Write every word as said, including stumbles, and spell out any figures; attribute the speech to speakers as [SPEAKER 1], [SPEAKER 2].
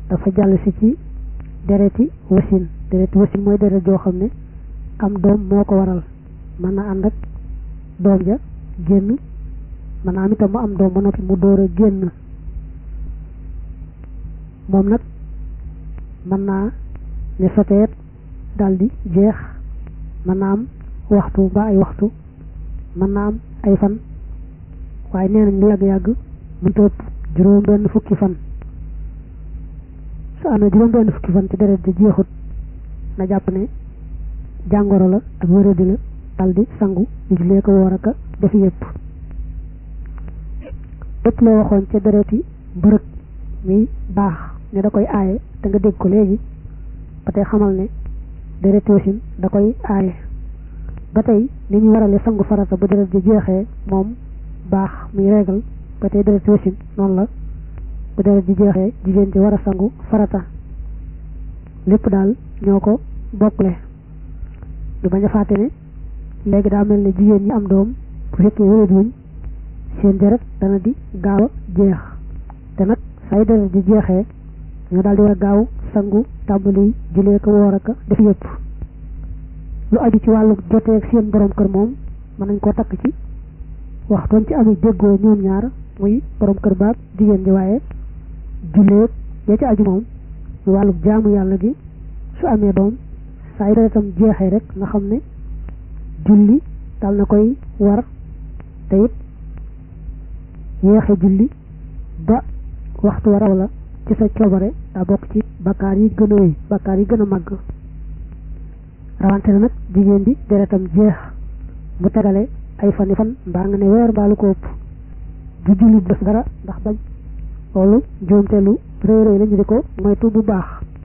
[SPEAKER 1] dafa jàll si ci dereti wasin dereti wasin mooy deret joo xam ne am doom moo ko waral mën na ànd ak doom ja génn mën naa am itam mu am doom ba noppi mu door a génn moom nag mën naa ne soteet daldi jeex mën naa am waxtu ba ay waxtu mën naa am ay fan waaye nee nañ lu yàgg-yàgg mu topp juróom benn fukki fan su amee juróom benn fukki fan ci deret ji jeexut na jàpp ne jàngoro la ak wéradi la daldi sangu di jullee ko woor aka def yépp lépp loo waxoon ca deret yi mbërëg mi baax ne da koy aaye te nga dégg ko léegi ba tey xamal ne deret wasin da koy aaye ba tey ni ñu warale sangu farata bu deret ji jeexee moom baax muy régal ba tey deret wasin noonu la bu deret ji jeexee jigéen ji war a sangu farata lépp daal ñoo ko bokkle du bañ a fàtte ne léegi daa mel ne jigéen ñi am doom bu fekkee wéradi wuñ seen deret dana di gaaw a jeex te nag say deret ji jeexee ñoo daal di war a gaaw sangu tàmbali julee ko woor aka def yëpp lu aju ci wàllu jotee ak seen borom kër moom mën nañ koo takk ci waxtoon ci amee déggoo ñoom ñaar muy borom kër baag jigéen ji waaye jullee ya ci aju moom muy wàllu jaamu yàlla gi su amee doom saa yu deretam jeexee rek nga xam ne julli dal na koy war te it yeexe julli ba waxtu wa raw la ci sa coobare daa bokk ci bakkaar yi gën a wéy bakkaar yi gën a màgg rawante na nag jigéen bi deretam jeex mu tegale ay fani fan mbaa nga ne weer mbaa lu ko ëpp du julli def dara ndax bañ loolu njuumte lu réy réy la ñu di ko moytu bu baax